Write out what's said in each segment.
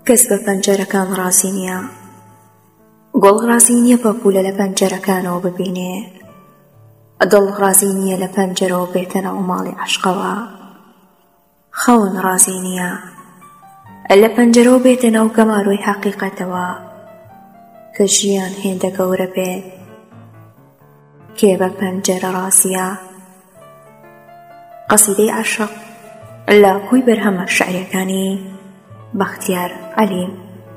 کەس بە پەنجەرەکان ڕازی نییە. گوڵ ڕازی نییە پەپولە لە پەنجەرەکانەوە ببینێ. دڵ ڕازی نییە لە پەنجەرەوە بێتە ناو ماڵی عەشقەوە. خەون ڕازی نییە لە پەنجەرەوە بێتە ناو گەماروی حەقیقەتەوە. کە ژیان هێندە گەورە بێت کێ بە پەنجەرە ڕازیە. قەسیدەی عەشق لە کوی بەرهەمە شێعریەکانی بەختیار عەلیم.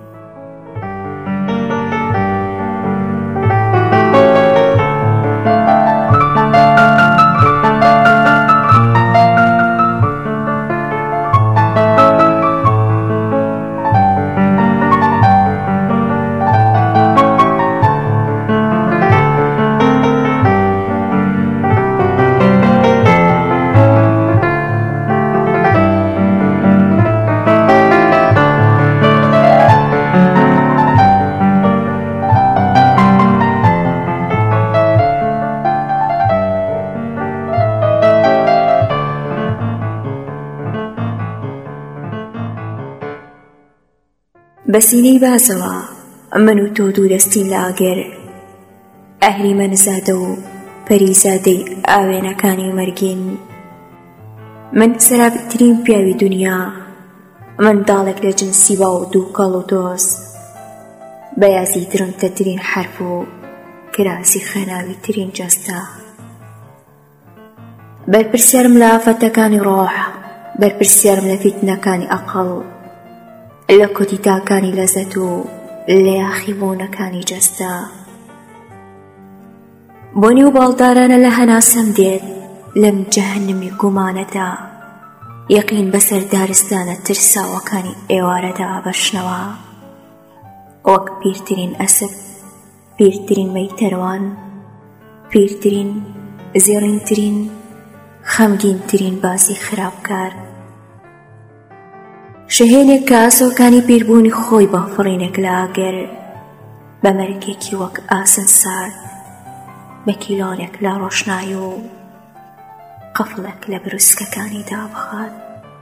بەسینەی بازەوە من و تۆ دوو دەستین لە ئاگر، ئەهریمە نزادە و پەریزادەی ئاوێنەکانی مەرگین. من سەرابترین پیاوی دنیا، منداڵێک لە جنسی با و دوو کەڵ و دۆست، بەیازی درنگترین حرف و کراسی خێناوی ترین جەستە. بەرپرسیارم لە ئافەتەکانی ڕۆح، بەرپرسیارم لە فیتنەکانی ئەقڵ، لە کۆتیتاکانی لەزەت و لە یاخیبوونەکانی جەستە. بۆنی و باڵدارانە لە هەناسەم دێت لەم جەهەنەمی گومانەدا، یەقین بەسەر دارستانە ترساوەکانی ئێوارەدا بەشنەوە. وەک پیرترین ئەسپ، پیرترین مەیتەروان، پیرترین زێڕینترین خەمگینترین باسی خراپکار، شەهێنێک کە ئاسۆکانی پیربوونی خۆی بە فڕینێک لە ئاگر، بە مەرگێکی وەک ئاسن سارد، بە کیلۆنێک لە ڕۆشنایی و قەفڵێک لە بروسکەکانیدا بخات.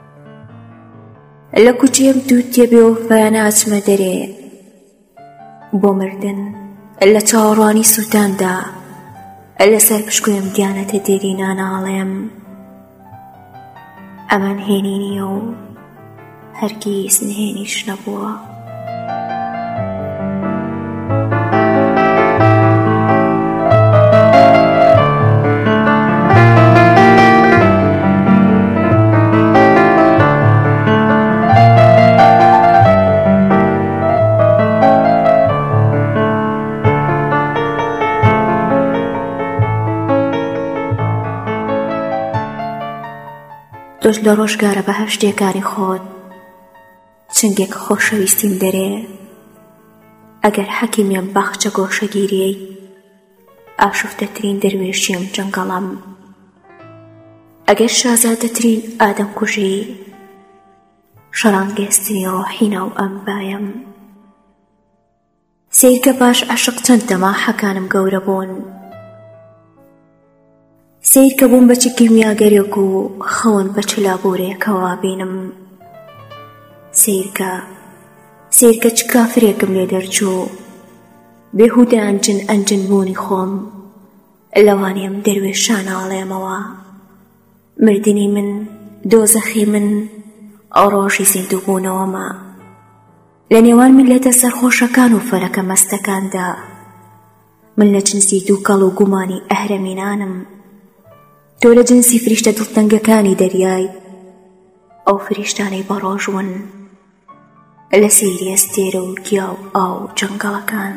لە کوچێم دوو تێبێ و فەیانە ئەچمە دەرێ بۆ مردن، لە چاوەڕوانی سووتاندا لەسەر پشکوێم دیانەتە دێری ناناڵێم. ئەمە نهێنی نییە و هەرگیز نهێنیش نەبووە. تۆش لە ڕۆژگارە بەهەشتیەکانی خۆت چنگێک خۆشەویستیم دەرێ. ئەگەر حەکیمیم باخچە گۆشەگیریەی، ئاشوفتەترین دەروێشیم جەنگەڵەم، ئەگەر شازادەترین ئادەم کوژی، شەڕانگێزترین ڕۆحی ناو ئەمبایم. سیرکە باش عەشق چەند دەماحەکانم گەورە بوون، سیرکە بووم بە چ کیمیاگەرێک و خەون بە چ لابۆرەیەکەوە بینم. سیرکە چ کافرێکم لێ دەرچوو، بێهودە ئەنجن بوونی خۆم لەوانێم دەروێشان ئاڵێمەوە. مردنی من، دۆزەخی من، ڕۆژی زیندوو بوونەوەمە. لە نێوان میلەتە سەرخۆشەکان و فەرەکە مەستەکاندا، من لە جنسی دوو کەڵ و گومانی ئەهرەمینانم. تۆ لە جنسی فریشتە دڵتەنگەکانی دەریای، ئەو فریشتانەی بەڕۆژون لە سەیری ئەستێرە و گیا و ئاو جەنگەڵەکان.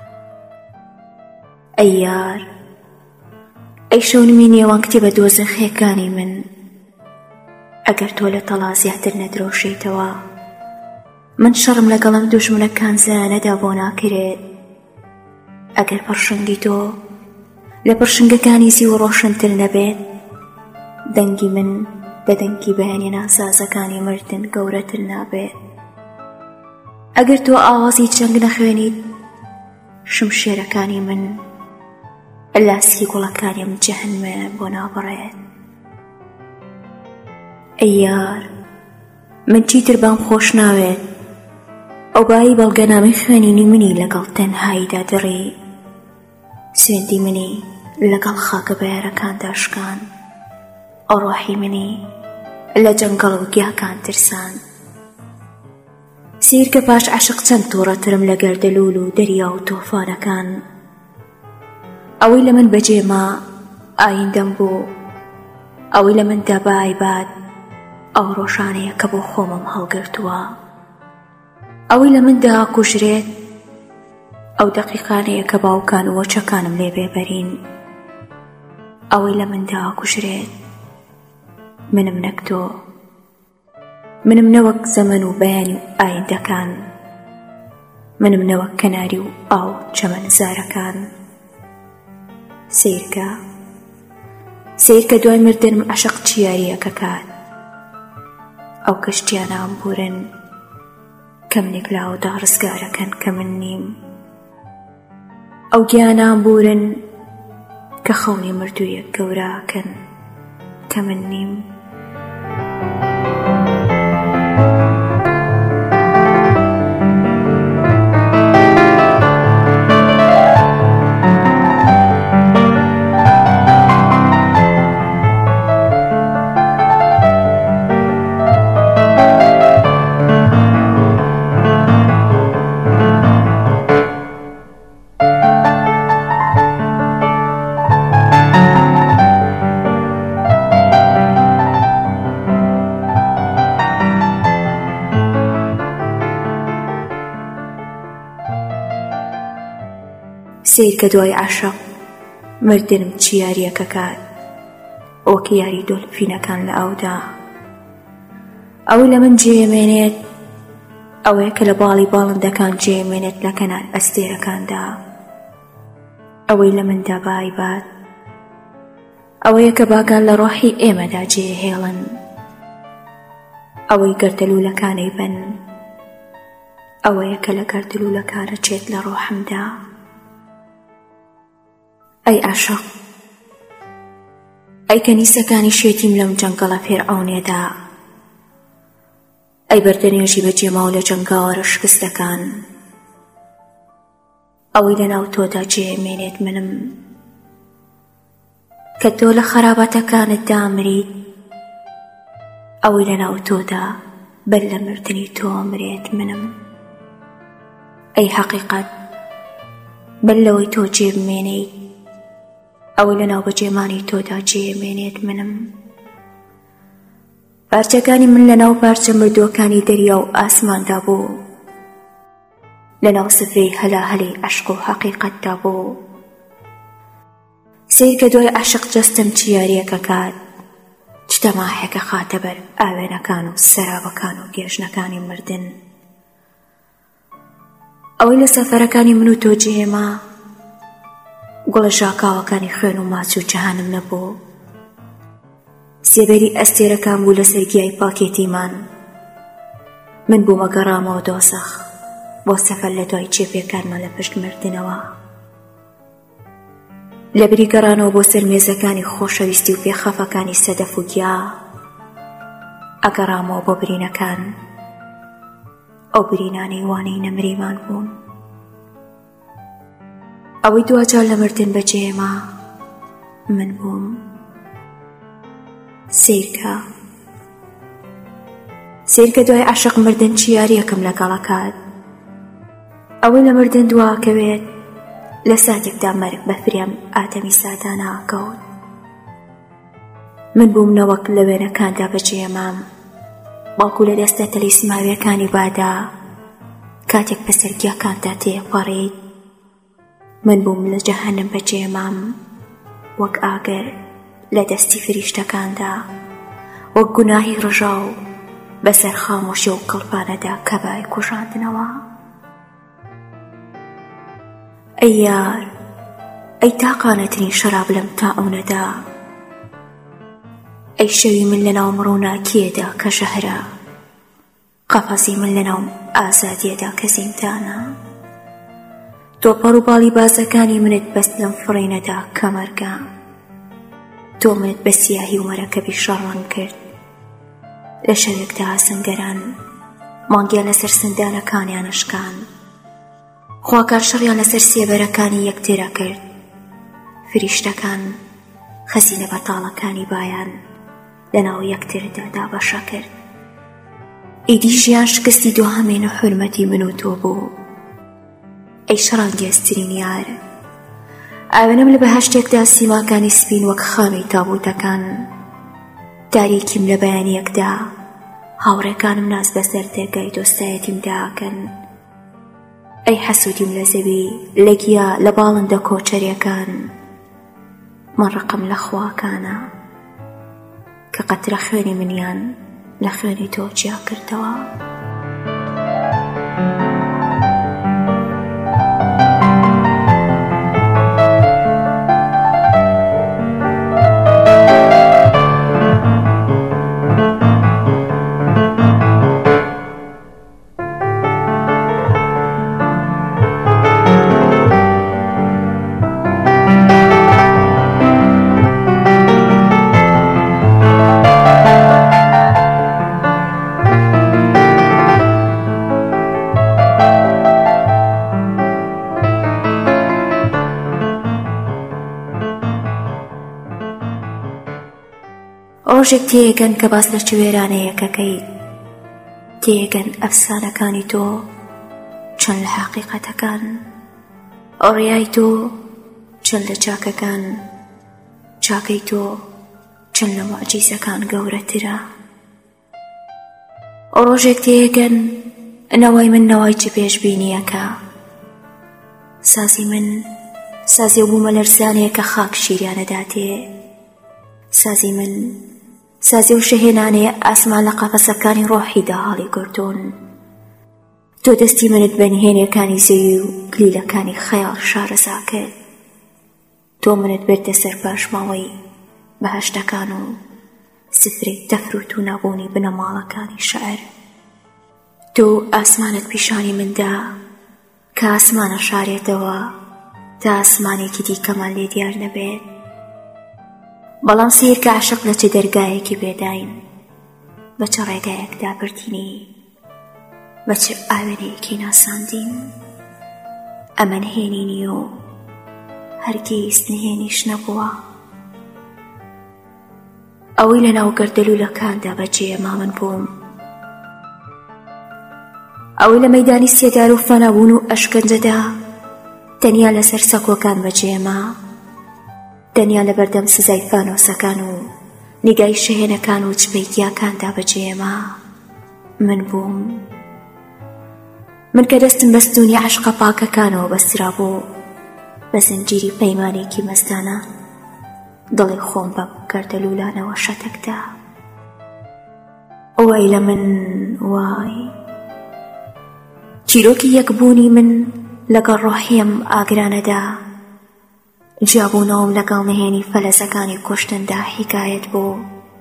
ئەی یار، ئەی شەونمی نێوان کتێبە دۆزەخیەکانی من، ئەگەر تۆ لە تەڵا زیاتر نەدرۆشیتەوە، من شەڕم لەگەڵم دوژمنەکان زانەدا بۆ ناکرێت. ئەگەر پەرشنگی تۆ لە پەرشنگەکانی زی و ڕۆشنتر نەبێت، دەنگی من لە دەنگی بەیانی ناسازەکانی مردن گەورەتر نابێت. ئەگەر تۆ ئاوازی جەنگ نەخوێنیت، شمشێرەکانی من لاسکی گوڵەکانیم جەهەنمە بۆ نابڕێت. ئەی یار، من چیتر بام خۆش ناوێت ئەو بایی بەڵگەنامەی خوێنینی منی لەگەڵ تەنهاییدا دڕی، سوێندی منی لەگەڵ خاکە بەیارەکاندا شکان، ئەو ڕۆحی منی لە جەنگەڵ و گیاکان ترسان. سیر کە پاش عەشق چەند تووڕەترم لە گەردەلوول و دەریا و تۆفانەکان. ئەوەی لە من بەجێما ئایندەم بوو، ئەوەی لە مندا بە ئایبات ئەو ڕۆژانەیە کە بۆ خۆمم هەڵگرتووە، ئەوەی لە مندا کوژرێت ئەو دەقیقانەیە کە باوکان و وەچەکانم لێ بێبەرین، ئەوەی لە مندا کوژرێت منم نەک تۆ، منم نەوەک زەمن و بەیانی و ئایندەکان، منم نەوەک کەناری و ئاو چەمەنزارەکان. سیرکە دوای مردنم عەشق چیاریەکە کات، ئەو کەشتیانە ئەمبورن کە منێک لاوەدا ڕزگارەکەن کە من نیم، ئەو گیانە ئەمبورن کە خەونی مردوویەک گەوراکەن کە من نیم. سیر کە دوای عەشق مردنم چیاریەکە کات، وەک یاری دۆلفینەکان لە ئاودا، ئەوەی لە من جێمێنێت ئەوەیە کە لە باڵی باڵندەکان جێمێنێت لە کەنار ئەستێرەکاندا، ئەوەی لە مندا بە ئایبات ئەوەیە کە باگان لە ڕۆحی ئێمەدا جێهێڵن، ئەوەی گەردەلوولەکانەی بن، ئەوەیە کە لە گەردەلوولەکانە چێت لە ڕۆحمدا. ئەی عەشق، ئەی کەنیسەکانی شێتیم لەم جەنگەڵە فێرعەونێدا، ئەی بەردەنێژی بەجێما و لە جەنگاوەرە شکستەکان، ئەوەی لە ناو تۆدا جێمێنێت منم کە تۆ لە خەرابەتەکانتدا مریت، ئەوەی لە ناو تۆدا بەر لە مردنی تۆ مرێت منم. ئەی حەقیقەت، بەر لەوەی تۆ جێبمێنیت ئەوەی لە ناو بەجێمانی تۆدا جێمێنێت منم. پارچەکانی من لە ناو پارچە مردووەکانی دەریا و ئاسماندا بوو، لە ناو سفرەی هەلاهەلەی عەشق و حەقیقەتدا بوو. سیر کە دوای عەشق جەستم چیاریەکە کات، چ تەماحێکە خاتە بەر ئاوێنەکان و سەرابەکان و گێژنەکانی مردن، ئەوەی لە سەفەرەکانی من و تۆ جێما گوڵە ژاکاوەکانی خوێن و ماچ و جەهانم نەبوو، سێبەری ئەستێرەکان بوو لە سەرگیای پاکێتیمان، من بوومە گەڕامەوە دۆزەخ بۆ سەفەر لە دوای جێپێکانمان لە پشت مردنەوە، لە بری گەڕانەوە بۆ سەر مێزەکانی خۆشەویستی و پێخەفەکانی سەدەف و گیا، ئەگەڕامەوە بۆ برینەکان، ئەو برینانەی وانەی نەمریمان بوون، ئەوەی دوجار لە مردن بەجێما من بووم. سیرکە دوای عەشق مردن چیاریەکەم لەگەڵەکات، ئەوەی لە مردن دواکەوێت لە ساتێکدا مەرگ بە فرێم ئادەمی سادا ناکەوت، من بووم نەوەک لە وێنەکاندا بەجێمام، باڵکو لە دەستە تەلیسماویەکانی بادا کاتێک بەسەرگیاکاندا تێپەڕیت، من بووم لە جەهەنەم بەجێمام وەک ئاگەر لە دەستی فریشتەکاندا، وەک گوناهی ڕژاو بەسەر خامۆشی و کەڵپانەدا کە بای کوژاندنەوە. ئەی یار، ئەی تاقانەترین شەراب لەم تاعونەدا، ئەی شەوی من لە ناو مڕووناکیەدا کە ژەهرە، قەفەزی من لە ناو ئازادیەدا کە زیندانە، تۆ پەڕ و باڵی بازەکانی منت بەست لەم فڕینەدا کە مەرگە، تۆ منت بە سیاهی و مەرەکەبی شەڕەن کرد لە شەوێکدا سنگەران مانگیان لەسەر سندانەکانیان شکان، خواکار شەڕیان لەسەر سێبەرەکانی یەکتێرە کرد، فریشتەکان خەزینە بەتاڵەکانی بایان لەناو یەکتردا دابەشە کرد. ئیدی ژیان شکستی دوهەمێن و حورمەتی من و تۆ بوو. ئەی شەڕانگێزترین یار، ئاوێنم لە بەهەشتێکدا سیماکانی سپین وەک خامی تابوتەکان، تاریکیم لە بەیانیەکدا، هاوڕێکانم ناز بەسەر دەرگای دۆستایەتیم داکەن. ئەی حەسوودیم لە زەوی، لە گیا لە باڵندە کۆچەریەکان، من ڕقم لە خواکانە کە قەترە خوێنی منیان لە خوێنی تۆ جیا کردەوە. ڕۆژێک تێگەن کە باس لە چوێرانەیەکەکەیت، تێگەن ئەفسانەکانی تۆ چۆن لە حەقیقەتەکان، ڕێیای تۆ چۆن لە چاکەکان، چاکەی تۆ چۆن لە موعجیزەکان گەورەترە. ڕۆژێک تێگەن نەوای من نەوای چ پێشبینیەکە، سازی من سازی بوومە لەرزانەیەکە خاک شیریانەداتێ، سازی من سازی و شەهێنانەیە ئاسمان لە قەفەسەکانی ڕۆحیدا هەڵی گرتوون. تۆ دەستی منت بەنهێنیەکانی زەوی و کلیلەکانی خەیاڵ شارەزا کرد. تۆ منت بردە سەر پاشماوەی بەهەشتەکان و سفرەی تەفروت و نەبوونی بنەماڵەکانی شەعر. تۆ ئاسمانت پیشانی مندا کە ئاسمانە شارێتەوە تا ئاسمانێکی دیکەمان لێ دیار نەبێت. بەڵام سیر کە عاشق لە چه دەرگایەکی بێداین، بە چه ڕێگایەکدا بردینی، بە چه ئاوێنەیەکی ناساندین. ئەمە نهێنینی و هەرگیز نهێنیش نەبووە. ئەوەی لە ناو گەردەلوولەکاندا بەجێما من بووم، ئەوەی لە مەیدانی سێدار و فەنەبوون و ئەشکەنجەدا تەنیا لەسەر سەکۆکان بەجێما، تەنیا لە بەردەم سزای فانۆسەکان و نیگای شەهێنەکان و چپەیتیاکاندا بەجێما من بووم. من کە دەستم بەستونی عەشقە پاکەکانەوە بەسترا بوو، بە زنجیری پەیمانێکی مەستانە دڵی خۆم بە گەردەلوولانەوە شەتەکدا. وای لە من وای، چیرۆکی یەکبوونی من لەگەڵ ڕۆحیم ئاگرانەدا، جیابوونەوەم لەگەڵ نهێنی فەلەزەکانی کوشتندا حیکایەت بوو.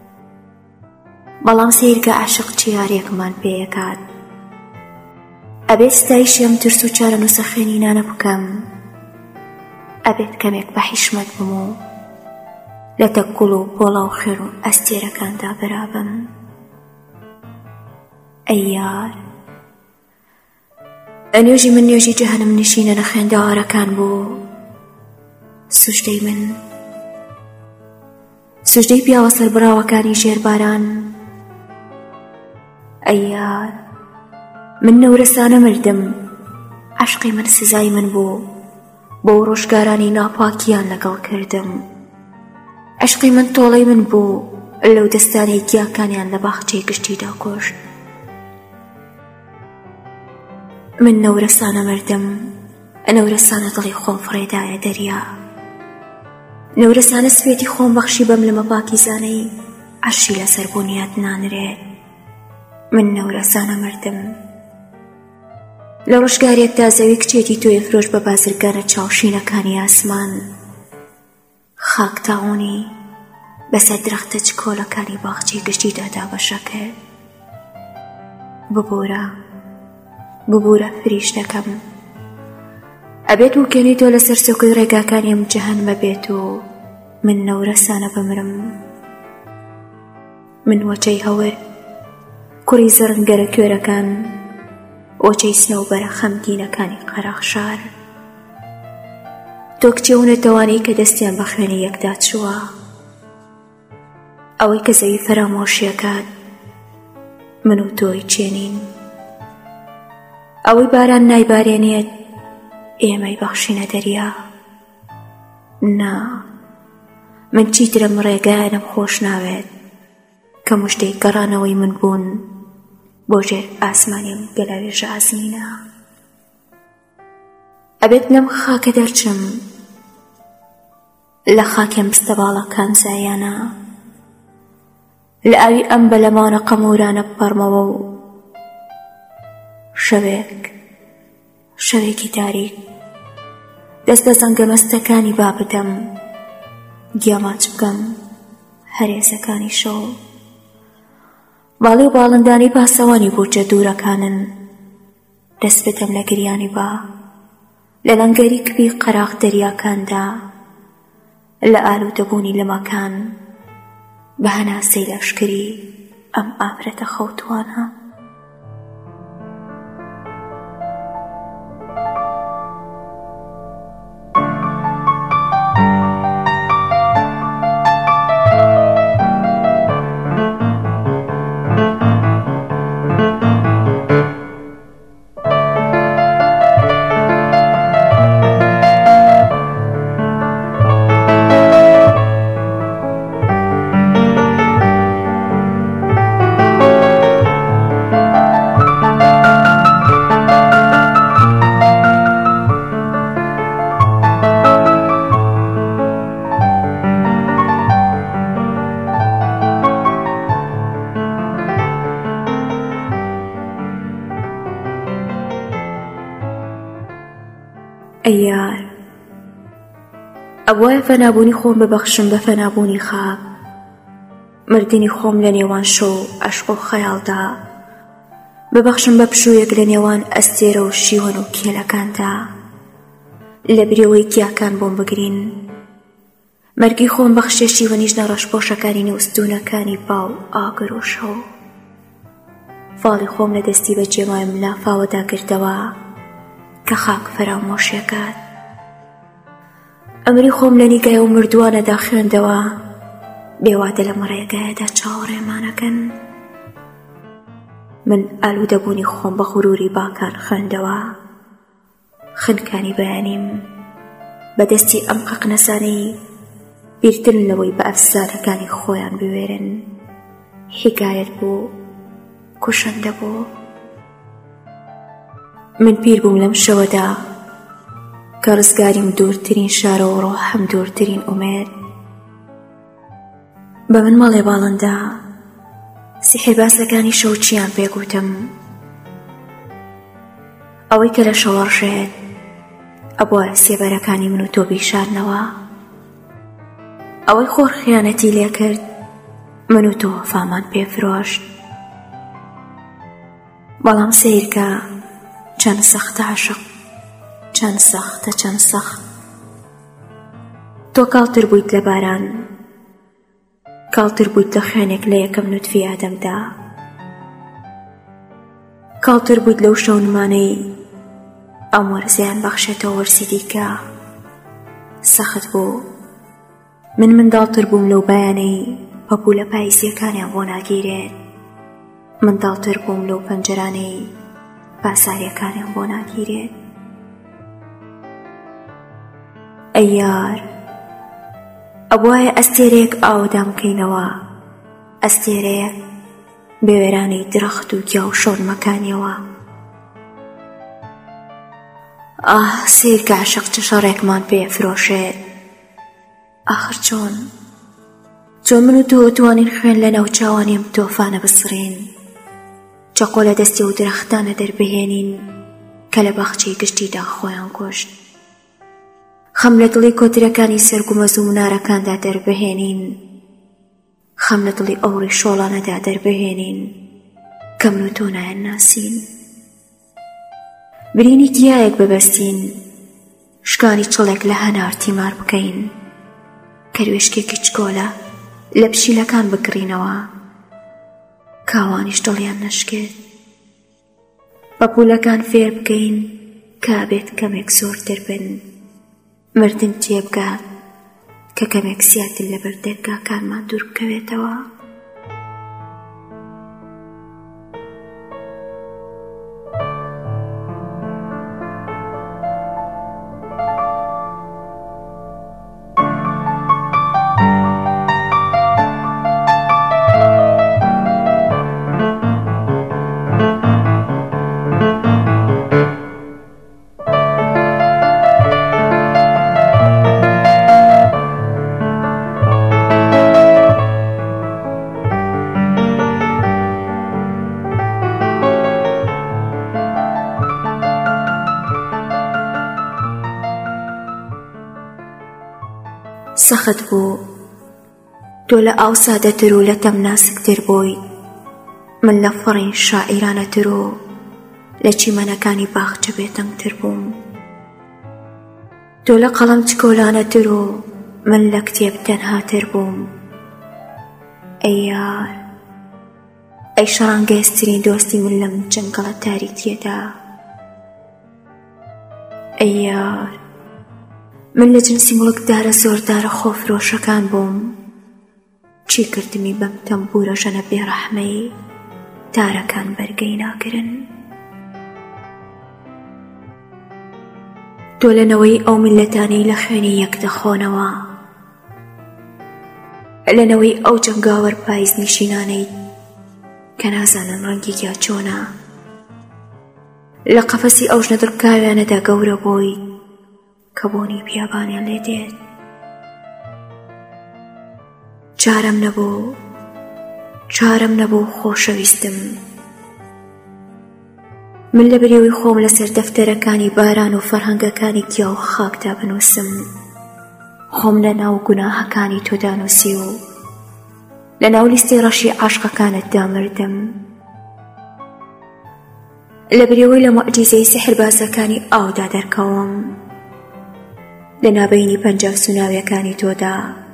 بەڵام سیرکە عاشق چیارێکمان پێیەکات، ئەبێت ستایشیم ترس و چارە نووسەخێنینانە بکەم، ئەبێت کەمێک بە حیشمەت بم و لە تەکوڵ و پۆڵە و خێر و ئەستێرەکاندا بەرابم. ئەی یار، ئەنێژی من نێژی جەهەنم نشینە لە خوێندەوارەکان بوو. سوژدەی من سوژدەی پیاوە سەربراوەکانی ژێرباران. ئەی یار، من نەورەسانە مردم، عەشقی من سزای من بوو، بۆ ڕۆژگارانی ناپاکیان لەگەڵ کردم. عەشقی من تۆڵەی من بوو، لەو دەستانەی گیاکانیان لە باخچەی گشتیدا کوشت. من نەورەسانە مردم، نەورەسانە دڵی خۆم فڕێدایە دەریا، نەورەسانە سوێتی خۆم بەخشی بەم لەمە پاکیزانەی عەرشی لەسەر بوونیات نانرێت. من نەورەسانە مردم، لە ڕۆژگارێکدا زەوی کچێتی تۆی فرۆش بە بازرگانە چاوشینەکانی ئاسمان، خاک تاوانی بەسەر درەختە چکۆلەکانی باخچەی گشتیدا دابەشە کرد. ببوورە فریشتەکەم، ئەبێت وکێنی تۆ لەسەر سۆکەی ڕێگاکانیم جەهەنمە بێت و من نەورەسانە بمرم. من وەچەی هەور کوڕی زەڕنگەرە کوێرەکان، وەچەی سنەوبەرە خەمگینەکانی قەراخشار، تۆ کچێو نەتەوانەی کە دەستیان بە خوێنی یەکدا چووە، ئەوەی کە زەوی فەرامۆشیەکات من و تۆی چێنین، ئەوەی باران نایبارێنێت ئێمەی بەخشینە دەریا. نا، من چیترم ڕێگایانم خۆش ناوێت کە موشتەی گەڕانەوەی من بوون بۆ ژێر ئاسمانیم گەلاوێژە ئازمینە. ئەبێت لەم خاکە دەرچم، لە خاکێم بستە باڵەکان زایانە، لە ئاوی ئەم بەلەمانە قەمورانە بپەڕمەوە و شەوێکی تاریک دەست بە زەنگە مەستەکانی با بدەم، گیاماچ بکەم هەرێزەکانی شەو. باڵی و باڵندانی پاسەوانی بورجە دوورەکانن، دەست بدەم لە گریانی با لە لەنگەری کبی قەراق دەریاکاندا، لە ئالوودەبوونی لەمەکان بە هەناسەی لەشکری ئەم ئافرەتە خەوتوانە. ئەیار، ئەوایە فەنابوونی خۆم ببەخشم بە فەنابوونی خاک، مردنی خۆم لە نێوان شەو عەشق و خەیاڵدا ببەخشم بە پشوویەک لە نێوان ئەستێرە و شیوەن و کێلەکاندا، لە برێوەی گیاکان بۆم بگرین، مەرگی خۆم بەخشێ شیوەنیش نەڕەشپۆشەکانی نێوستونەکانی با و ئاگر و شەو. فاڵی خۆم لە دەستی بە جێمایم لافاوەدا گردەوە کە خاک فەرامۆشیەکات، ئەمری خۆم لە نیگایە و مردووانەدا خوێندەوە، بێوادە لەم ڕێگایەدا چاوەڕێمانەکەن. من ئالوودەبوونی خۆم بە غوروری باکان خوێندەوە، خنکانی بەیانیم بەدەستی ئەم قەقنەسانەی بیرترن لەوەی بە ئەفسانەکانی خۆیان بوێرن، حیکایەت بوو، کوشەندە بوو. من پیر بووم لەم شەوەدا کە ڕزگاریم دوورترین شارە و ڕۆحم دوورترین ئومێد. بە من مەڵێ باڵندا، سیحربازەکانی شەو چیان پێگوتم؟ ئەوەی کە لە شەوە ڕژێت ئەبووە سێبەرەکانی من و تۆ بیشارنەوە، ئەوەی خۆر خیانەتی لێ کرد من و تۆ وەفامان پێفرۆشت. بەڵام سیرکە چەند سەختە عەشق، چەند سەختە، چەند سەخت. تۆ کاڵتر بوویت لە باران، کاڵتر بوویت لە خوێنێک لە یەکەم نوتفی ئادەمدا، کاڵتر بوویت لەو شەونمانەی ئەم وەرزیان بەخشێتەوە وەرزی دیکە. سەخت بوو، من منداڵتر بووم لەو بەیانەی پەپوولە پاییزیەکانیان بۆ ناگیرێت، منداڵتر بووم لەو پەنجەرانەی پاساریەکانیان بۆ ناگیرێت. ئەیار، ئەوایە ئەستێرەیەک ئاوەدام بکەینەوە، ئەستێرەیەک بێوێرانەی درەخت و گیا و شۆرمەکانیەوە. سیرکە عەشق چ شەڕێکمان پێفرۆشێت. ئاخر چۆن من و تۆ توانین خوێن لە ناو چاوانیم تۆفانە بسڕین، چەقۆ لە دەستی و درەختانە دەربهێنین کە لە باخچەی گشتیدا خۆیان کوشت، خەم لە دڵی کۆترەکانی سەرگومەز و منارەکاندا دەربهێنین، خەم لە دڵی ئەوڕی شۆڵانەدا دەربهێنین کە من و تۆ نایان ناسین. برینی تیایەک ببەستین، شکانی چڵێک لە هەنار تیمار بکەین، کەروێشکێکی چکۆلە لە پشیلەکان بکڕینەوە، کاوانیش دڵیان نەشکێت. بە پولەکان فێر بکەین کابێت کەمێک زۆرتر بن، مردن تێبگات کە کەمێک زیاتر لەبەر دەرگاکانمان دوور بکەوێتەوە. سەخت بوو تۆ لە ئاو سادەتر و لە تەم ناسکتر بووی، من لە فڕین شاعیرانەتر و لە چیمەنەکانی باخچە بێتەنگتر بووم، تۆ لە قەڵەم چکۆلانەتر و من لە کتێب تەنهاتر بووم. ئەی یار، ئەی شەڕانگەیەسترین دۆستی من لەم جەنگەڵە تاریکیەدا. ئەی یار، من لە جنسی مڵکدارە زۆردارە خۆفرۆشەکان بووم، چی کردمی بەم تەمبورە ژەنە بێڕەحمەی تارەکان بەرگەی ناگرن. تۆ لەنەوەی ئەو میلەتانەی لە خوێنی یەک دەخۆنەوە، لەنەوەی ئەو جەنگاوەر پاییز نیشینانەی کە نازانن ڕەنگیگیا چۆنە، لە قەفەسی ئەو ژنە دڕکاویانەدا گەورە بۆی کە بۆنی بیابانیان لێ دێت. چارەم نەبوو خۆشەویستم، من لە بەرێوەی خۆم لەسەر دەفتەرەکانی باران و فەرهەنگەکانی گیا و خاکدا بنووسم، خۆم لە ناو گوناهەکانی تۆدا نووسی و لە ناو لیستەی ڕەشی عاشقەکانتدا مردم، لە بەرێوەی لە موعجیزەی سحربازەکانی ئاودا دەرکەوم، لە نابینی پەنجاو سوناویەکانی تۆدا،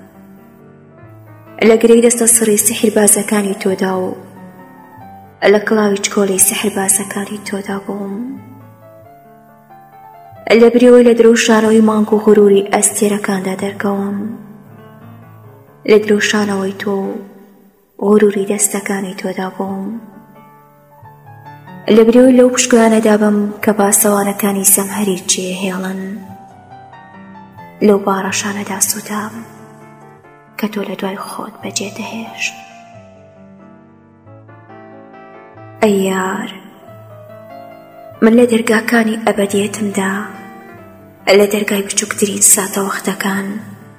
لە گرەی دەستە سڕی سحربازەکانی تۆدا و لە کڵاوی چکۆڵی سحربازەکانی تۆدا بووم، لە بریەوەی لە درۆ شارەوەی مانگ و غروری ئەستێرەکاندا دەرکەوم، لە درۆشانەوەی تۆ و غروری دەستەکانی تۆدا بووم، لە بریەوەی لەو پشکوانەدا بم کە پاسەوانەکانی زەمهەریر جێهێڵن، لەو باڕەشانەدا سوتام کە تۆ لە دوای خۆت بەجێ دەهێشت. ئەی یار، من لە دەرگاکانی ئەبەدیەتمدا، لە دەرگای بچووکترین ساتە وەختەکان،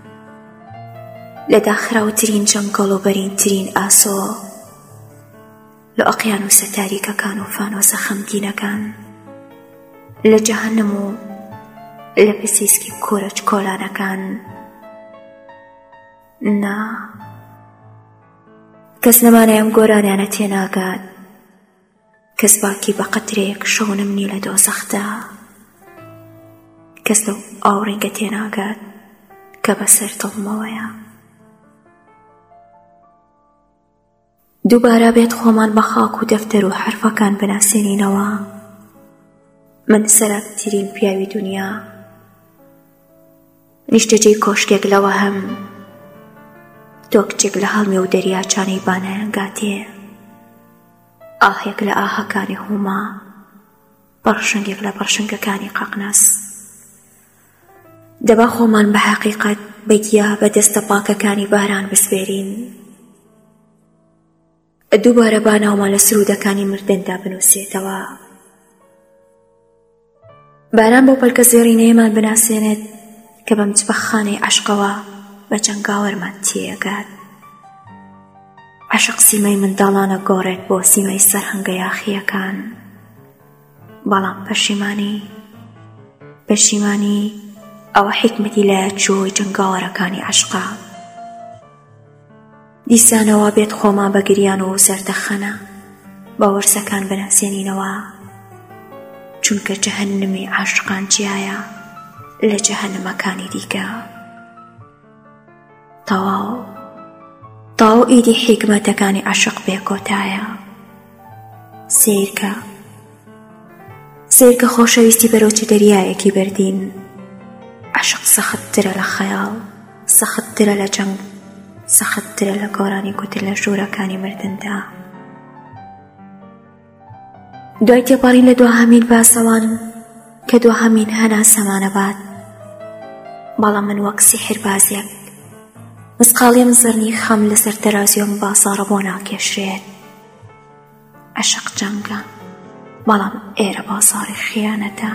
لە داخراوترین جەنگەڵ و بەرینترین ئاسۆ، لە ئەقیانوسە تاریکەکان و فانۆسە خەمگینەکان، لە جەهەنەم و لە پسیسکی کۆرەچ کۆلانەکان. نا، کەس نەمانەیەم گۆرانیانە تێناگات، کەس باکی بە قەترێک شەونم نی لە دۆزەخدا، کەس لەو ئاوڕێنگە تێناگات کە بەسەر دڵمەوەیە. دووبارە بێت خۆمان بە خاک و دەفتەر و حرفەکان بناسێنینەوە، من سەرابترین پیاوی دنیا، نیشتەجێی کۆشکێک لەوە هەم، تۆ کچێک لە هەڵمی و دەریاچانەی بانایەنگاتێ، ئاهێک لە ئاهەکانی هوما، بەڕشنگێک لە بەڕشنگەکانی قەقنەس. دەبا خۆمان بە حەقیقەت بەگیا بە دەستە پاکەکانی باران بسپێرین، دووبارە باناومان لە سرودەکانی مردندا بنووسێتەوە، باران بۆ پەلکە زێڕینەیەمان بناسێنێت کە بەم جبەخانەی عەشقەوە بە جەنگاوەرمان تێگات. عەشق سیمەی منداڵانە گۆڕێت بۆ سیمەی سەرهەنگە یاخیەکان، بەڵام پەشیمانی ئەوە حیکمەتی لایە چۆی جەنگاوەرەکانی عەشقا. دیسانەوە بێت خۆمان بە گریان و زەردەخەنە بە وەرزەکان بناسێنینەوە، چونکە جەهەنمی عاشقان جیایە لە جەهەنمەکانی دیکە. تەواو ئیدی حیکمەتەکانی عاشق بێکۆتایە، سیرکە سیرکە خۆشەویستی بەرەو دەریایەکی بەردین. عەشق سەختترە لە خەیاڵ، سەختترە لە جەنگ، سەختترە لە گۆرانی کوتر لە ژوورەکانی مردندا. دوای تێپەڕین لە دوهەمین باسەوان کە دوهەمین هەنا سەمانە بات، بەڵام من وەک سیحربازێک مسقاڵیم زرنی خەم لەسەر تەرازیۆم باساڕە بۆ ناکێشرێت. عەشق جەنگە، بەڵام ئێرە بازاڕی خیانەتە.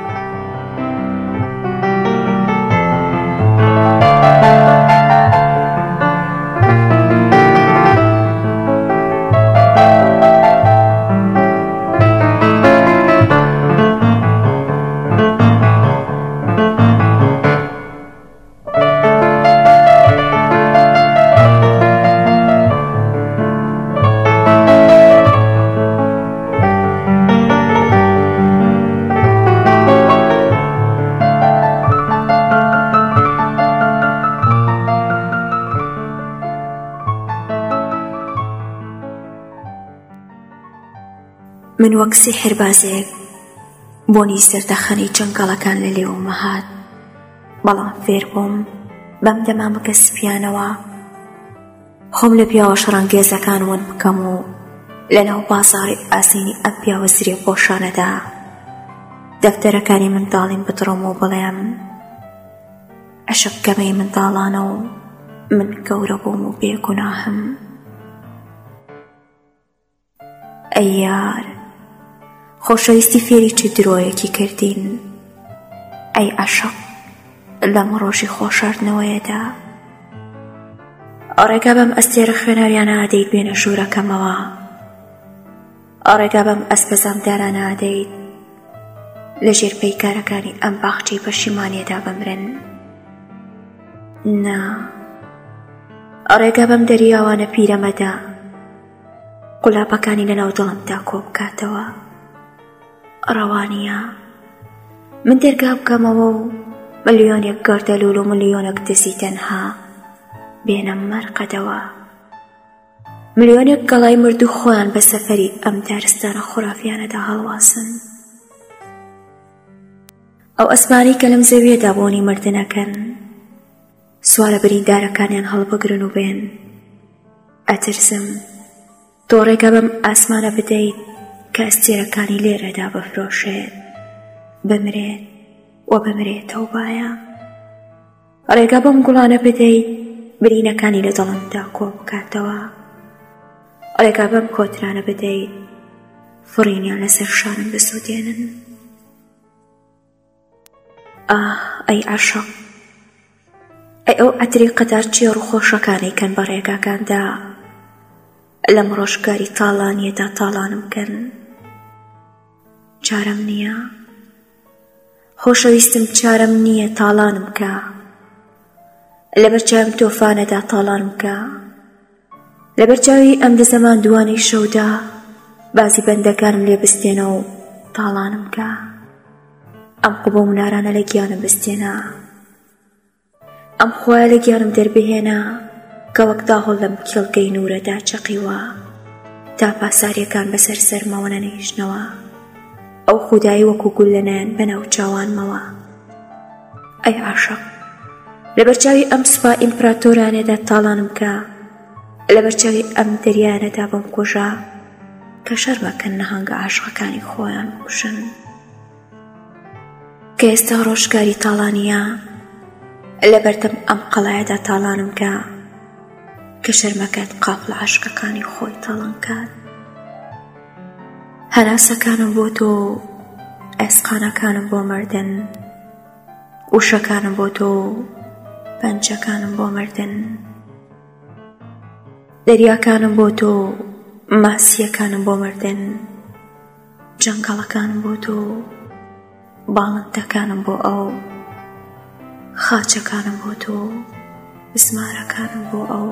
من وەک سیحربازێک بۆنی سەردەخەنی جەنگەڵەکان لە لێومە هات، بەڵام فێر بووم بەم دەما بکە سپیانەوە خۆم لە پیاوە شەڕەنگێزەکان ون بکەم و لەناو بازاڕی ئاسینی ئەم پیاوە زرێ پۆشانەدا دەفتەرەکانی منداڵیم بدڕۆم و بڵێم عەشق گەمەی منداڵانە و من گەورە بووم و بێگوناهم. ئەی یار، خۆشەویستی فێری چ درۆیەکی کردین. ئەی عەشق، لەم ڕۆژی خۆشاردنەوەیەدا ئەڕێگا بەم ئەستێرە خوێناریانە ئادەیت بێنە ژوورەکەمەوە، ئەڕێگا بەم ئەسپەزامدارانە ئادەیت لە ژێر پەیکارەکانی ئەم باخچەی پەشیمانیەدا بمرن. نا، ئەڕێگا بەم دەریاوانە پیرەمەدا قولاپەکانی لەناو دڵمدا کۆ بکاتەوە. ڕەوانیە من دەرگا بکەمەوە و ملیۆنێک گەردەلوول و ملیۆنێک دەسی تەنها بێنە مەرقەدەوە، ملیۆنێک گەڵای مرد و خۆیان بە سەفەری ئەم دارستانە خورافیانەدا هەڵواسن. ئەو ئەسمانی کە لەم زەویەدا بۆنی مردنەکەن سوارە بریندارەکانیان هەڵبگرن و بێن. ئەترسم تۆ ڕێگە بەم ئاسمانە بدەیت کە ئەستێرەکانی لێرەدا بفرۆشێت، بمرێت و بمرێتەوە بایە. ڕێگە بەم گوڵانە بدەیت برینەکانی لە دڵمدا کۆ بکاتەوە، ڕێگا بەم کۆترانە بدەیت فڕینیان لەسەر شانم بسوودێنن. ئەی عەشق، ئەی ئەو ئەتری قەدار چێڕ و خۆشەکانی کەن بە ڕێگاکاندا لەم ڕۆژگاری تاڵانیەدا تاڵانم کەن. چارەم نییە، خۆشەویستم چارەم نییە تاڵانم کە، لەبەرچاوم تۆفانەدا تاڵانم کە، لەبەرچاوی ئەم دە زەمان دوانەی شەودا بازی بەندەکانم لێ بستێنە و تاڵانم کە، ئەم قوبە و منارانە لە گیانم بستێنە، ئەم خۆیە لە گیانم دەربهێنە کە وەک داهۆڵ لەم کێڵگەی نورەدا چەقیوە تا پاساریەکان بەسەر سەرمەوە نەنیشنەوە، ئەو خودایی وەکو گول لەنایەن بەناو چاوانمەوە. ئەی عەشق، لەبەرچاوی ئەم سوپا ئیمپراتۆرانێدا تاڵانم کە، لەبەرچاوی ئەم دەریانەدا بم کوژە کە شەرمەکەن نەهەنگە عاشقەکانی خۆیان بکوژن. کە ئێستا ڕۆژگاری تاڵانیە لەبەردەم ئەم قەڵایەدا تاڵانم کە کە شەرمەکەت قاپڵە عاشقەکانی خۆی تاڵان کات. هەناسەکانم بۆ تۆ، ئێسقانەکانم بۆ مردن، وشەکانم بۆ تۆ، پەنجەکانم بۆ مردن، دەریاکانم بۆ تۆ، ماسیەکانم بۆ مردن، جەنگەڵەکانم بۆ تۆ، باڵندەکانم بۆ ئەو، خاچەکانم بۆ تۆ، بزمارەکانم بۆ ئەو.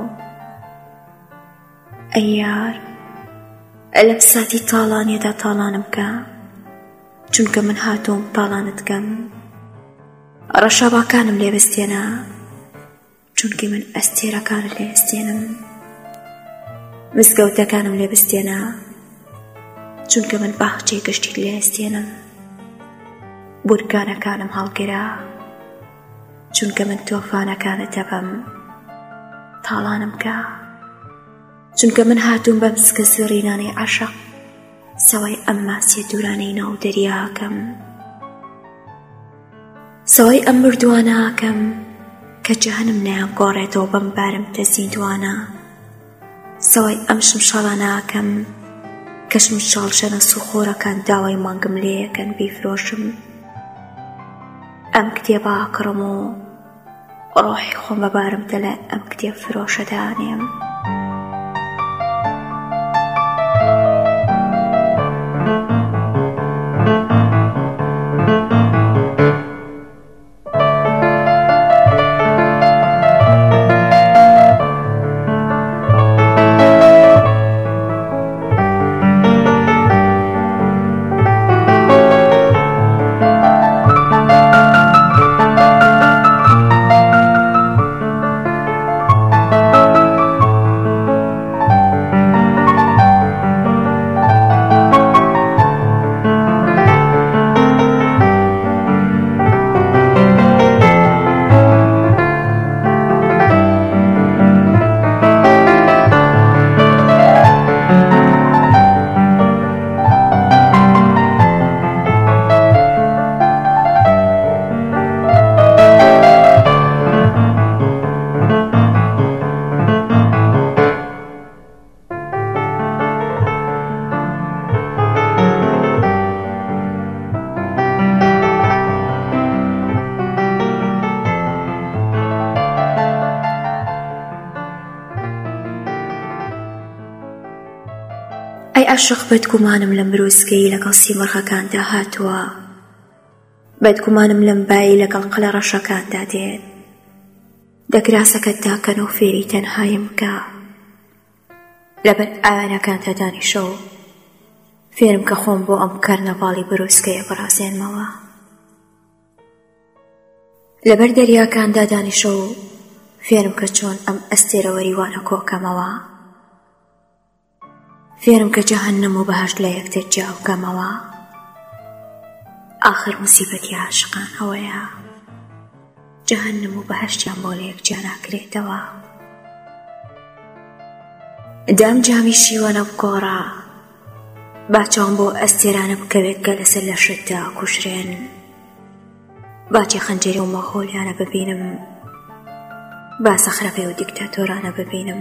ئەی یار، لەم ساتی تاڵانیەدا تاڵانم کە، چونکە من هاتووم تاڵانت کەم. ڕەشەباکانم لێ بستێنە، چونکی من ئەستێرەکانت لێ ئەستێنم. مزگەوتەکانم لێ بستێنە، چونکە من باخچەی گشتیت لێ ئەستێنم. بورکانەکانم هەڵگرا، چونکە من تۆفانەکانت دەبەم تاڵانم کە، چونکە من هاتووم بەم سکەسی ڕینانەی عاشق سەوای ئەم ماسیە دوورانەی ناو دەریاکەم، سەوای ئەم مردوانەکەم کە جەهەنم نیان گۆڕێتەوە بەم بارم تەزیندوانە، سەوای ئەم شمشاڵانەکەم کە شمشاڵ شەنە سوخۆرەکان داوای مانگم لێیەکەن بیفرۆشم. ئەم کتێبە ئاکڕم و ڕۆحی خۆم بەبارم دەلە ئەم کتێب فرۆشە دانێم. ئەی عاشق بەدگومانم لەم ڕۆزگەی لەگەڵ سیمرغەکاندا هاتووە، بەدگومانم لەم بایی لەگەڵ قەلە ڕەشەکاندا دێت، دەگراسەکەت داکەن و فێری تەنهایم بکە، لەبەر ئاوانەکاندا دانیشە و فێرم کە خۆم بۆ ئەم کەرنەڤاڵی بەرۆزگەیە بڕازێنمەوە، لەبەر دەریاکاندا دانیشە و فێرم کە چۆن ئەم ئەستێرە وەریوانە کۆکەمەوە، فێرم کە جەهەنەم و بەهەشت لە یەکتر جیاوکەمەوە. ئاخر موسیبەتی عاشقان ئەوەیە جەهەنەم و بەهەشتیان بۆ لە یەکجیا ناکرێتەوە. دام جامی شیوەنە بگۆڕە، باچەوەم بۆ ئەستێرانە بکەوێت کە لەسەر لە شتدا کوژرێن، باچی خەنجەری و مەخۆلیانە ببینم، با سەخرەپێ و دیکتاتۆرانە ببینم.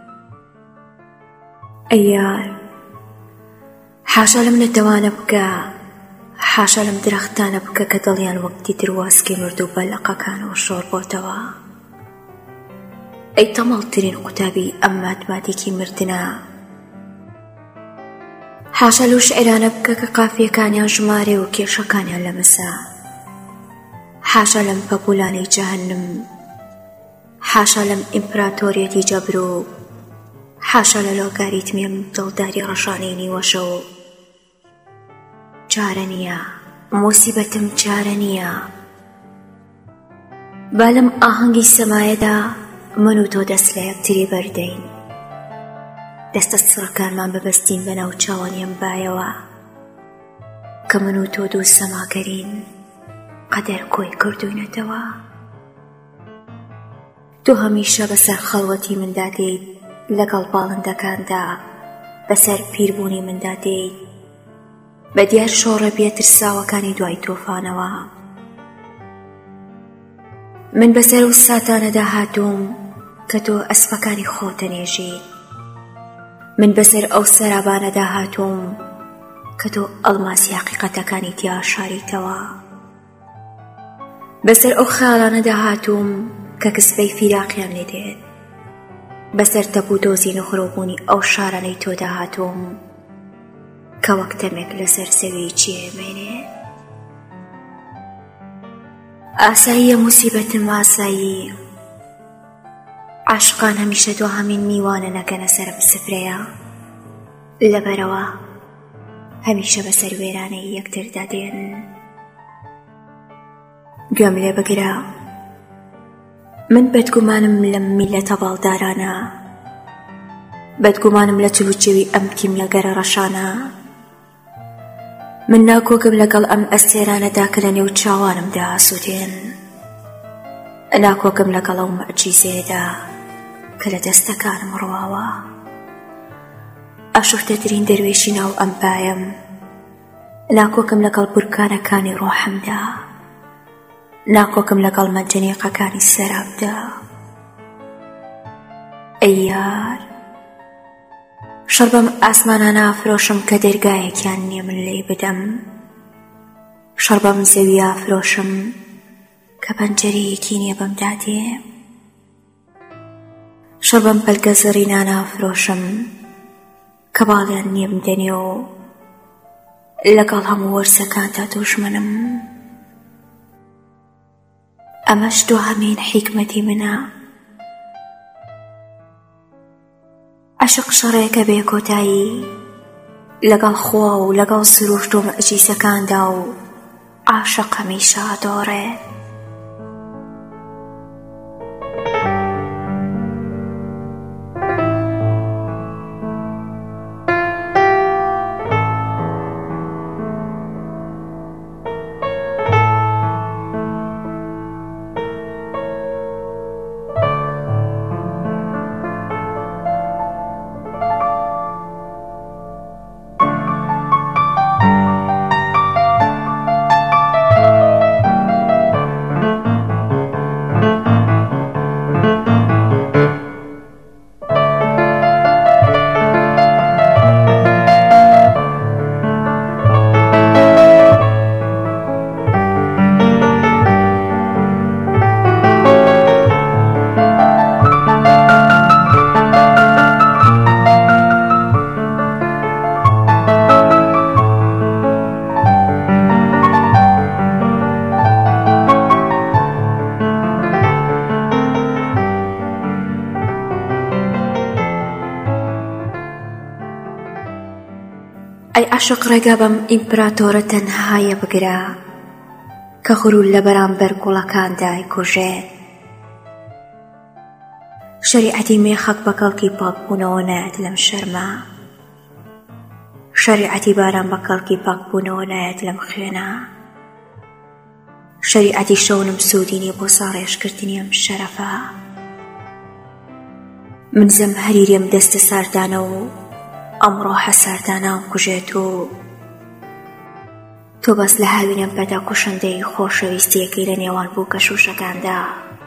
ئەیار حاشا لەم نەتەوانە بکە، حاشا لەم درەختانە بکە کە دڵیان وەکتی درواسکی مرد و بەلەقەکانەوە شۆڕ بۆتەوە. ئەی تەمەڵترین قوتابی ئەم ماتماتیکی مردنە، حاشا لەو شعرانە بکە کە قافیەکانیان ژمارێ و کێشەکانیان لەمەسە، حاشا لەم پەپولانەی جەهەنم، حاشا لەم ئیمپراتۆریەتی جەبر و حاشا لە لۆگاریتمیم دڵداری ڕەشانەی نیوەشە و چارە نییە، موسیبەتم چارە نییە. با لەم ئاهەنگی سەمایەدا من و تۆ دەست لە یەکتری بەردەین، دەستە سڕەکانمان ببەستین بەناو چاوەنیەم بایەوە کە من و تۆ دوو سەماگەرین قەدەر کۆی کردوینەتەوە. تۆ هەمیشە بەسەر خەڵوەتی مندا دێیت، لەگەڵ باڵندەکاندا بەسەر پیربوونی مندا دێیت، بە دیار شۆڕە بێترساوەکانی دوای تۆفانەوە. من بەسەر و ساتانەدا هاتووم کە تۆ ئەسپەکانی خۆتەنێژیت، من بەسەر ئەو سەرابانەدا هاتووم کە تۆ ئەڵماسی حەقیقەتەکانی تیا شاریتەوە، بەسەر ئەو خاڵانەدا هاتووم کە کسبەی فیراقیان لێ دێت، بەسەر تەپو دۆزی نەخۆڕۆبوونی ئەو شارانەی تۆدا هاتووم کە وەک تەمێک لەسەر زەوی چێمێنێت. ئاساییە موسیبەتم ئاسایی، عاشقان هەمیشە تۆ هەمین میوانە نەکەنە سەرم سفرەیە، لەبەرەوە هەمیشە بەسەر وێرانەی یەکتردا دێن. گوێم لێ بگرە، من بەدگومانم لەم میلەتە باڵدارانە، بەدگومانم لە چلوچێوی ئەم کیمیاگەرە ڕەشانە، من ناکۆکم لەگەڵ ئەم ئەستێرانەدا کە لە نێو چاوانمدا ئاسوودێن، ناکۆکم لەگەڵ ئەو مەعجیزەیەدا کە لە دەستەکانم ڕواوە. ئاشوختەترین دەروێشی ناو ئەم پایم، ناکۆکم لەگەڵ بورکانەکانی ڕۆحمدا، ناکۆکم لەگەڵ مەنجەنیقەکانی سەرابدا. ئەی یار، شەڕ بەم ئاسمانانە ئافرۆشم کە دەرگایەکیان نییە من لێی بدەم، شەڕ بەم زەوی ئافرۆشم کە پەنجەرەیەکی نییە بەم دادێ، شەڕ بەم پەلکە زەڕینانە ئافرۆشم کە باڵیان نییە بمدەنێ و لەگەڵ هەموو وەرزەکاندا دوژمنم. ئەمەش دوهەمین حیکمەتی منە. عەشق شەڕێکە بێ کۆتایی لەگەڵ خوا و لەگەڵ سروشت و مەعجیزەکاندا و عاشق هەمیشە دۆڕێت. ئەی عاشق ڕێگا بەم ئیمپراتۆرە تەنهایە بگرە کە غرور لە بەرامبەر گوڵەکاندا ئەیکوژێت. شەریعەتی مێخەک بە کەڵکی پاکبوونەوە نایەت لەم شەرمە، شەریعەتی باران بە کەڵکی پاکبوونەوە نایەت لەم خوێنە، شەریعەتی شەونم سوودینی بۆ ساڕێژکردنی ئەم شەرەفە. من زەمهەریریم دەستە ساردانە و ئەمڕۆ حەساردانام کوژێت و تۆ بەس لە هاوینم پەدا کوشندەی خۆشەویستیەکەی لە نێوان بوو کەشوشەکاندا.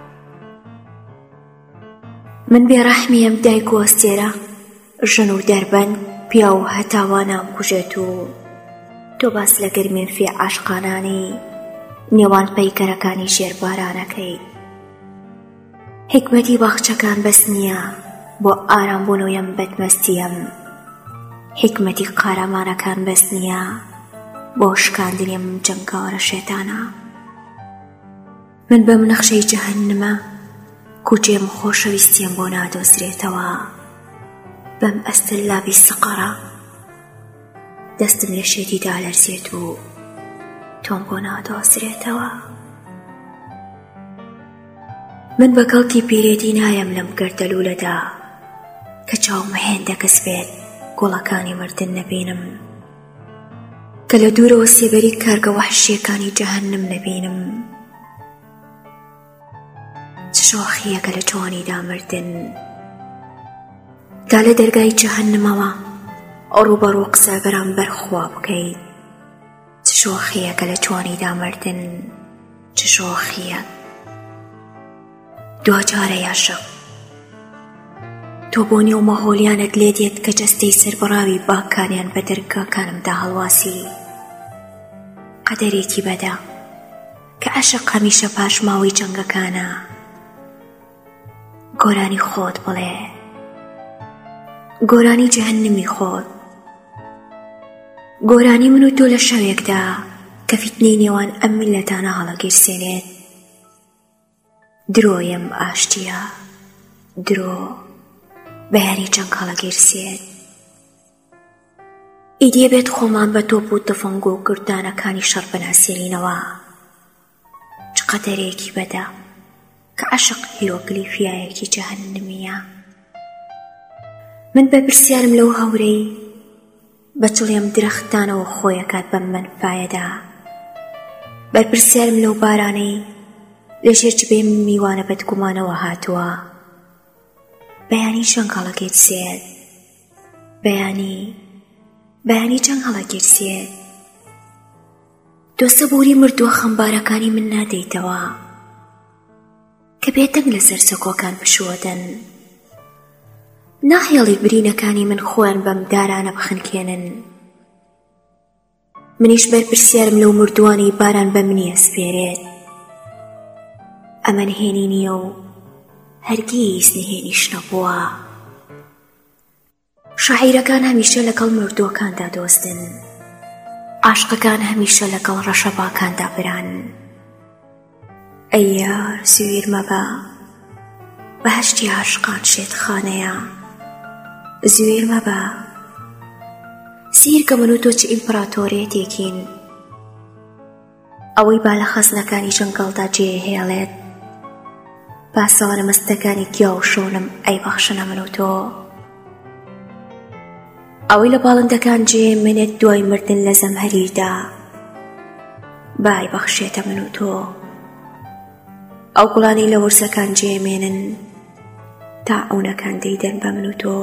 من بێڕەحمیم دایک و ئەستێرە، ژن و دەربەن، پیا و هەتاوانام کوژێت و تۆ باس لە گەرمین فێ عاشقانانی نێوان پەیکەرەکانی ژێربارانەکەی. حکمەتی باخچەکان بەس نییە بۆ ئارامبوونەوەیم بەدمەستیم، حکمەتی قارەمانەکان بەس نییە بۆ شکاندنیم جەنگاوەرە شێتانە. من بەم نەخشەی جەهەنمە کوچێم خۆشەویستیم بۆ نادۆزرێتەوە، بەم ئەستەلابی سقەرە دەستم لە شێتیدا لەرزێت و تۆم بۆ نادۆزرێتەوە. من بە کەڵکی پیرێتی نایم لەم گەردەلوولەدا کە چاوم هێندە کەس بێت گوڵەکانی مردن نەبینم، کە لە دوورەوە سێبەری کارگە وەحشیەکانی جەهەنم نەبینم. چ شۆخیەکە لە جوانیدا مردن، تا لە دەرگای جەهەنمەوە ڕوبەڕوو قسە بەرامبەر خوا بکەیت. چ شۆخیەکە لە جوانیدا مردن، چ شۆخیەک. دوجارە یاشق تۆ بۆ نێو مەهۆلیانت لێ دێت کە جەستەی سەربڕاوی باکانیان بە دەرگاکانمدا هەڵواسی. قەدەرێکی بەدا کە عەشق هەمیشە پاشماوەی جەنگەکانە. گۆرانی خۆت بڵێ، گۆرانی جەهەنمی خۆت، گۆرانی من و تۆ لە شەوێکدا کە فیتنەی نێوان ئەم میلەتانە هەڵەگیرسێنێت. درۆیم ئاشتیە، درۆ بەیانی جەنگ هەڵەگیرسێت. ئیدیە بێت خۆمان بە تۆپ و تفەنگ و گردانەکانی شەڕ بەناسێنینەوە. چ قەدەرێکی بەدا کە عەشق هیرۆگلیفیایەکی جەهەنمیە. من بە پرسیارم لەو هەورەی بەچڵێم درەختانەوە خۆیەکات بەم منفایەدا. بەرپرسیارم لەو بارانەی لەژێر جبێ من میوانە بەدگومانەوە هاتووە. بەیانی چەند هەڵەگێت سێت، بەیانی چەند هەڵەگێت سێت. دۆستە بوری مردووە خەمبارەکانی من نادەیتەوە کە بێتەنگ لەسەر سەکۆکان پشووەدەن. ناهێڵی برینەکانی من خۆیان بەم دارانە بخنکێنن. منیش بەرپرسیارم لەو مردووانی باران بە منی ئەسپێرێت. ئەمە نهێنی نییە و هەرگیز نهێنیش نەبووە. شاعیرەکان هەمیشە لەگەڵ مردووەکاندا دۆستن، عاشقەکان هەمیشە لەگەڵ ڕەشەباکاندا بران. ئەی یار سویر مەبە، بەهەشتی عاشقان شێتخانەیە. زوێر مەبە، سیر کە من و تۆ چ ئیمپراتۆرێتێکین. ئەوەی با لە خەزنەکانی جەنگەڵدا جێهێڵێت، پاسەوانە مەستەکانی گیا و شۆنم ئەی بەخشنە من و تۆ. ئەوەی لە باڵندەکان جێ منێت دوای مردن لە زەمهەریردا، بای بەخشێتە من و تۆ. ئەو گوڵانەی لە وەرزەکان جێمێنن، تاعونەکان دەیدەن بە من و تۆ.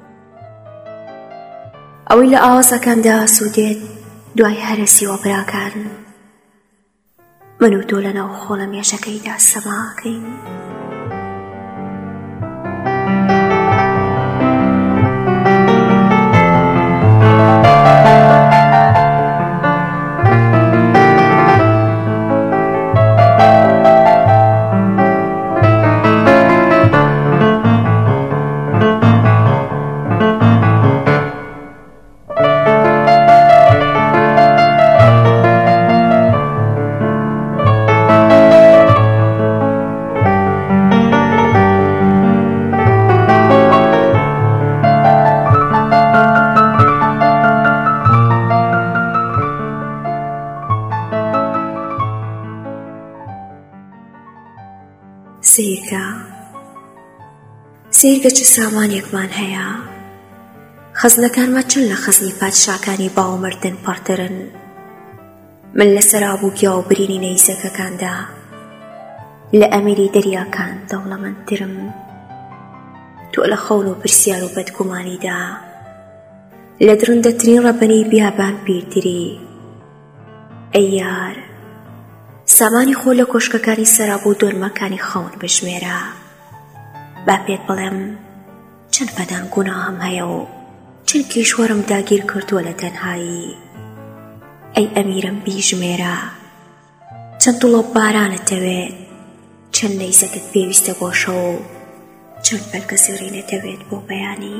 ئەوەی لە ئاوازەکاندا سوودێت، دوای هەرەسیوە براکان، من و تۆ لەناو خۆڵە مێشەکەیدا سەماکەین. سیرگە چ سامانێکمان هەیە، خەزنەکانمە چەند لە خەزنی پادشاکانی باومردن پەڕترن. من لە سەراب و گیا و برینی نەیزەکەکاندا، لە ئەمیری دەریاکان دەوڵەمەندترم. تۆ لە خەون و پرسیار و بەدگومانیدا، لە درندەترین ڕەبەنی بیابان پیرتری. ئەی یار سامانی خۆ لە کۆشکەکانی سەراب و دۆرمەکانی خەون بژمێرە. با پێت بڵێم چەند پەدان گوناهم هەیە و چەند کیشوەرم داگیر کردووە لە تەنهایی. ئەی ئەمیرم بیژمێرە، چەند دڵۆ بارانت دەوێت، چەند نەیزەکت پێویستە بۆ شەو و چەند بەلگە زێڕینە دەوێت بۆ بەیانی.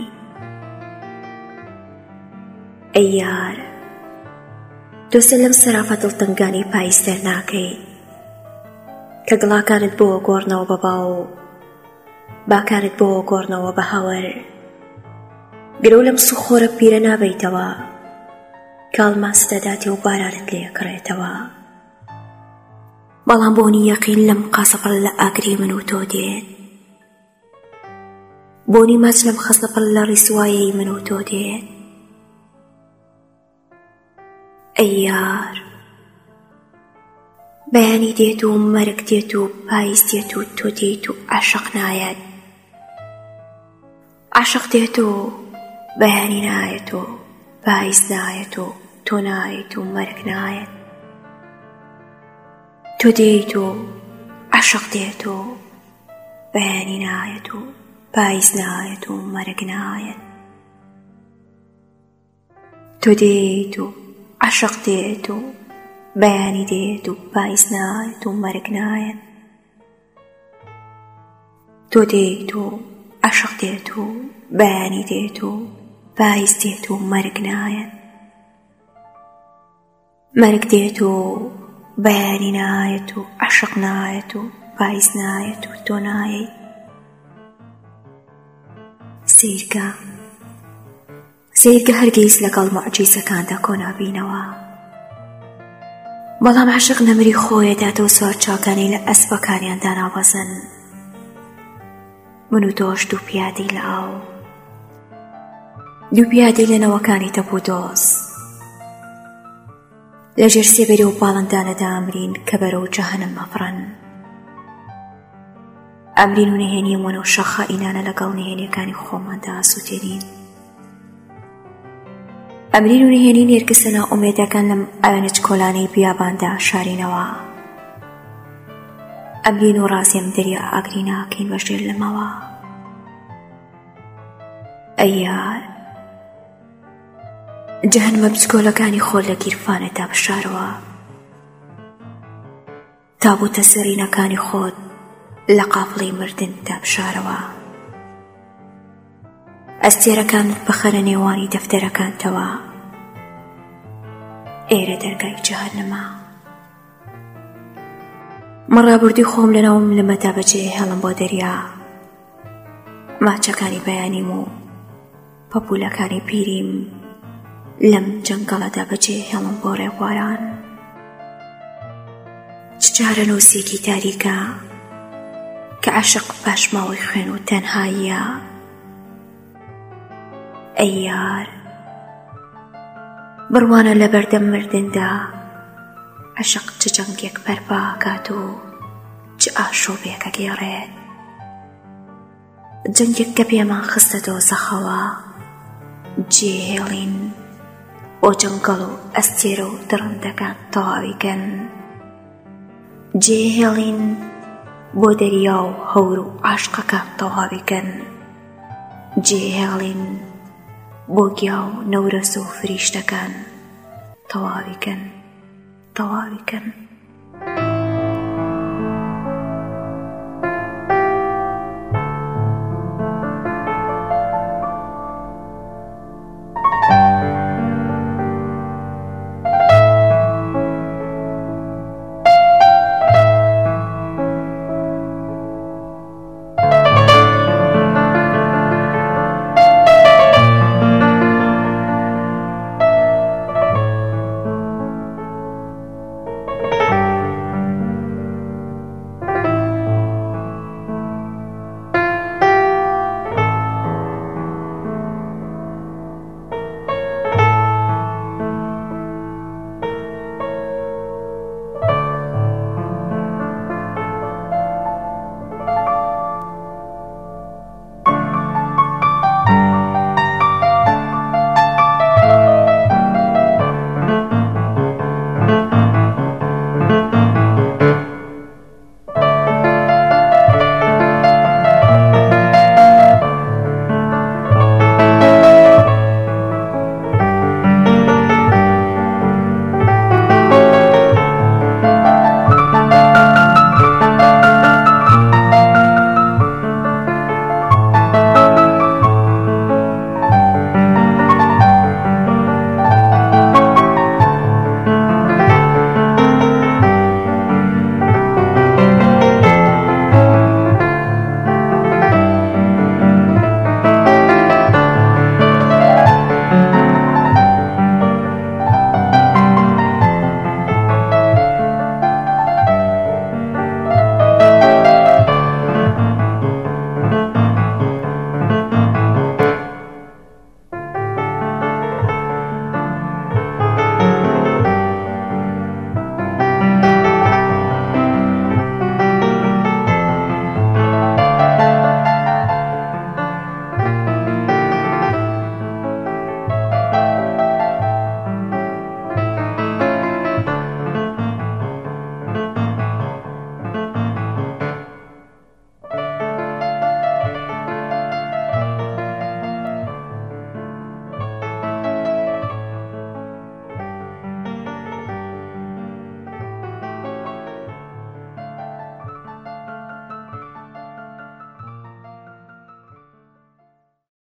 ئەی یار دۆستە لەم سەرافە دڵتەنگانی پاییز دەرناکەیت کە گڵاکانت بۆوە گۆڕنەوە بە باو و باکانت بۆوە گۆڕنەوە بە هەور. گرە و لەم سوخۆرە پیرە نابەیتەوە، کاڵماس دەداتێ و بارانت لێ کڕێتەوە. بەڵام بۆنی یەقین لەم قاسەپڕ لە ئاگری من و تۆ دێت، بۆنی ماچ لەم خەزەپڕ لە ڕیسوایەی من و تۆ دێت. ئەی یار بەیانی دێت و مەرگ دێت و پاییز دێت و تۆ دێت و عاشق نایەت. عاشق دێت و بەیانی نایەت و پاییز نایەت و تۆ نایەت و مەرگ نایەت. تۆ دێیت و عاشق دێت و بەیانی نایەت و پاییز نایەت و مەرگ نایەت. تۆ دێیت و عاشق دێت و بەیانی دێت و پاییز نایەت و مەرگ نایەت. تۆ دێیت و عاشق دێت و بەیانی دێت و پاییز دێت و مەرگ نایەت. مەرگ دێت و بەیانی نایەت و عاشق نایەت و پاییز نایەت و تۆ نایەت. سیرگە هەرگیز لەگەڵ موعجیزەکاندا کۆ نابینەوە، بەڵام عاشق نەمری خۆیەداتەوە سوار چاکانی لە ئەسپەکانیاندا ناوەزن. من و تۆش دوو پیادەی لە ئاو، دوو پیادەی لەنەوەکانی تەپوو دۆز لە جەرسێ بەرەو باڵندانەدا ئەمرین کە بەرەو جەهەنەم ئەفڕن. ئەمرین و نهێنی وەنە و شەخائینانە لەگەڵ نهێنیەکانی خۆماندا ئاسووتێنین. ئەمرین و نهێنی نێرگسە ناومێدەکان لەم ئاوێنە کۆلانەی بیاباندا شارینەوە. ئەمرین و ڕازیم دەریا ئاگریناکەین بەژێر لەمەوە. ئەیار جەهەنمە بچکۆلەکانی خۆر لە گیرفانێدا بشارەوە. تابوتە سەرینەکانی خۆت لە قافڵی مردندا بشارەوە. ئەستێرەکانت بخەرە نێوانی دەفتەرەکانتەوە. ئێرە دەرگای جەهەنەمە. من ڕابردووی خۆم لەناوم لەمەدا بەجێ هێڵم بۆ دەریا. ماچەکانی بەیانیم و پەپوولەکانی پیریم لەم جەنگەڵەدا بەجێ هێڵم بۆ ڕێبواران. چ جارە نووسێکی تاریکە کە عاشق پاشماوەی خوێن و تەنهاییە. ئەی یار بڕوانە لە بەردەم مردندا عاشق چ جەنگێک بەرپاکات و چ ئاشۆبێکە گێڕێت. جەنگێک کە پێمان خستە دۆزەخەوە جێهێڵین بۆ جەنگەڵ و ئەستێرە و دڕندەکان تەواویکەن. جێهێڵین بۆ دەریا و هەور و عاشقەکان تەواویکەن. جێهێڵین بۆ گیا و نەورەس و فریشتەکان تەواویکەن.